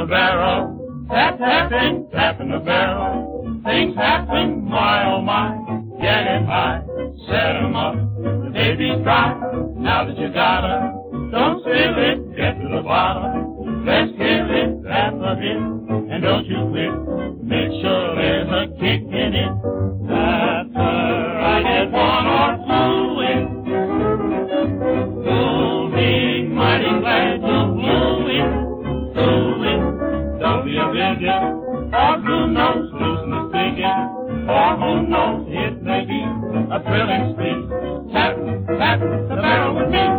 barrel. Tap, tapping, tapping the barrel. Things happen, my oh my. Get him high, set him up. The baby's dry, now that you got her. Don't spill it, get to the bottom. Let's kill it, that's a hit. And don't you quit, make sure there's a kick in it. After I get one or two in, you'll be mighty glad you blew it. Don't be a bigot, or who knows, loosen the spigot, or who knows, it may be a thrilling spree. Tap, tap the barrel with me.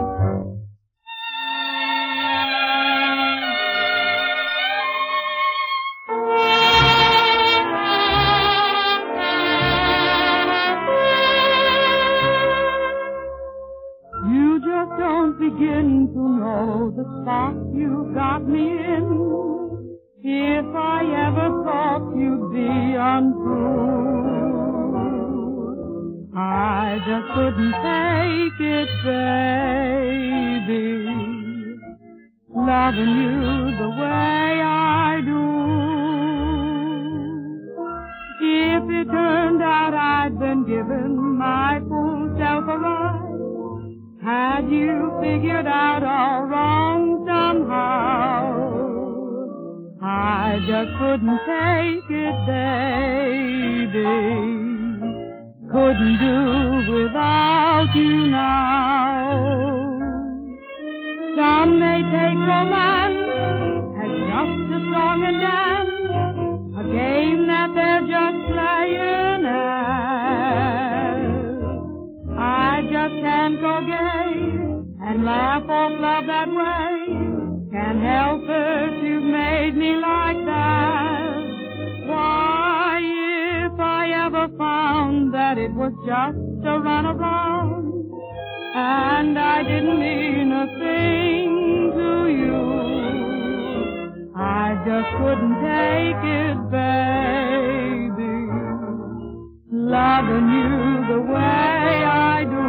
You just don't begin to know the spot you got me in. If I ever thought you'd be untrue, I just couldn't take it, baby, loving you the way I do. If it turned out I'd been given my full self a ride, had you figured out all wrong somehow, I just couldn't take it, baby. Couldn't do without you now. Some may take romance as just a song and dance, a game that they're just playing at. I just can't go gay and laugh off love that way. Can't help it, you've made me like that. Why, if I ever found that it was just a runaround, and I didn't mean a thing to you, I just couldn't take it, baby, loving you the way I do.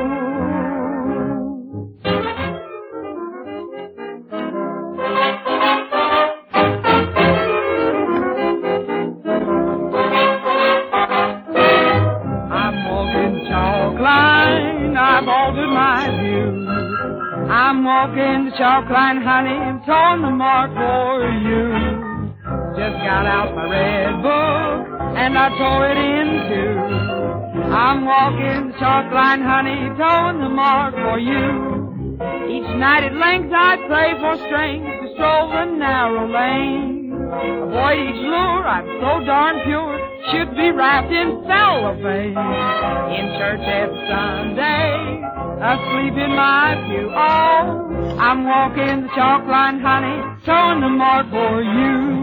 I've altered my view. I'm walking the chalk line, honey, towing the mark for you. Just got out my red book and I tore it in two. I'm walking the chalk line, honey, towing the mark for you. Each night at length I pray for strength to stroll the narrow lane. Avoid each lure, I'm so darn pure, should be wrapped in cellophane. In church every Sunday, asleep in my pew. Oh, I'm walking the chalk line, honey, towing the mark for you.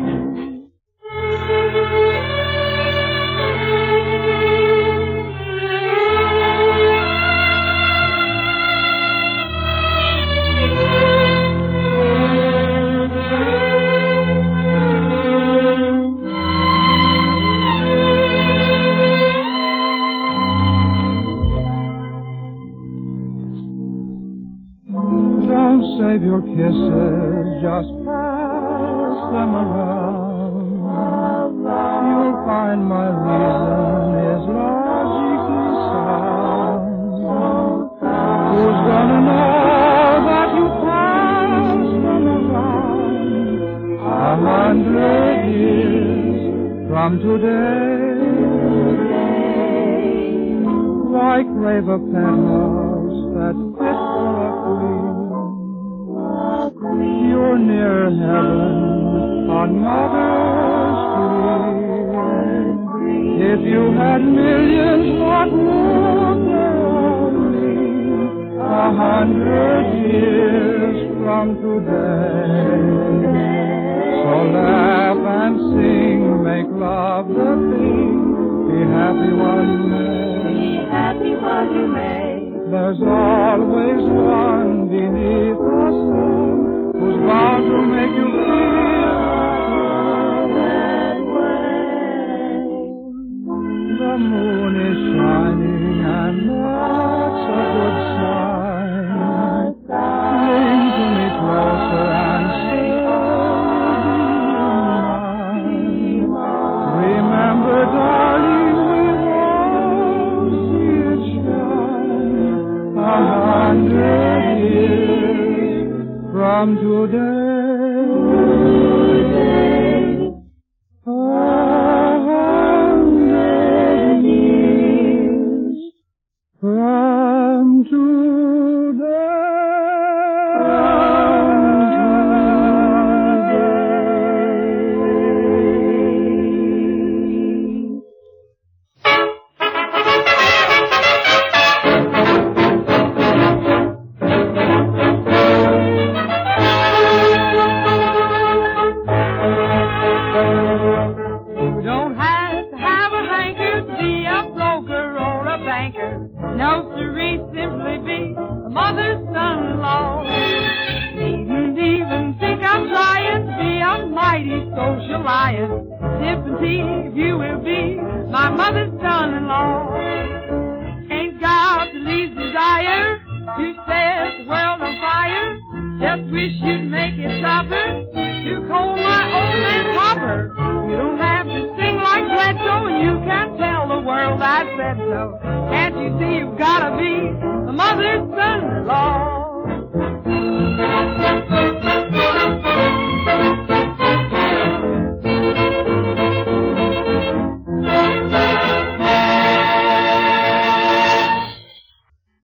Save your kisses, just pass them around. You'll find my reason is logically sound. Who's gonna know that you pass them around 100 years from today? Like Raver penthouse that's fit for a queen. You're near heaven on Mother's Green. If you had millions, what would there be 100 years from today? So laugh and sing, make love the thing. Be happy while you may. Be happy while you may. There's always one beneath the sun who's bound to make you feel that way. The moon is shining and that's a good sign. Cling to me closer and say, lady socializing, sipping tea, if you will be my mother's son-in-law. Ain't got the least desire to set the world on fire. Just wish you'd make it tougher to cold my old man Hopper. You don't have to sing like Bledsoe, and you can't tell the world I said so. Can't you see you've gotta be the mother's son-in-law?